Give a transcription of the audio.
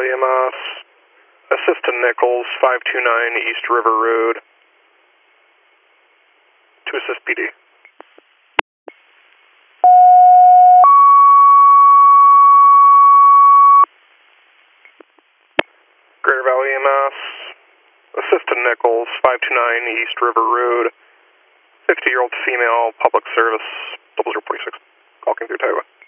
Valley EMS. Assist to Nichols, 529 East River Road. To assist PD. Greater Valley EMS. Assist to Nichols, 529 East River Road. 50-year-old female, public service, 0046. Walking through Taiwan.